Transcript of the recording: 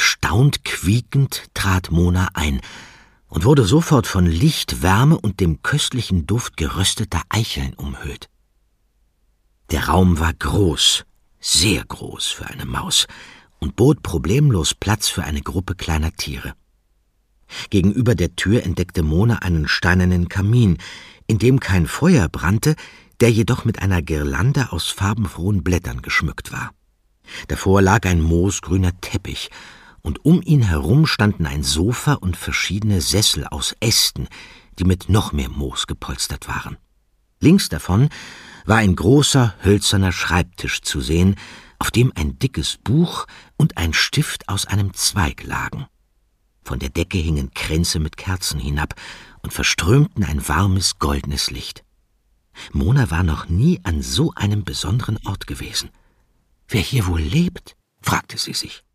Erstaunt quiekend trat Mona ein und wurde sofort von Licht, Wärme und dem köstlichen Duft gerösteter Eicheln umhüllt. Der Raum war groß, sehr groß für eine Maus, und bot problemlos Platz für eine Gruppe kleiner Tiere. Gegenüber der Tür entdeckte Mona einen steinernen Kamin, in dem kein Feuer brannte, der jedoch mit einer Girlande aus farbenfrohen Blättern geschmückt war. Davor lag ein moosgrüner Teppich, und um ihn herum standen ein Sofa und verschiedene Sessel aus Ästen, die mit noch mehr Moos gepolstert waren. Links davon war ein großer, hölzerner Schreibtisch zu sehen, auf dem ein dickes Buch und ein Stift aus einem Zweig lagen. Von der Decke hingen Kränze mit Kerzen hinab und verströmten ein warmes, goldenes Licht. Mona war noch nie an so einem besonderen Ort gewesen. »Wer hier wohl lebt?« fragte sie sich.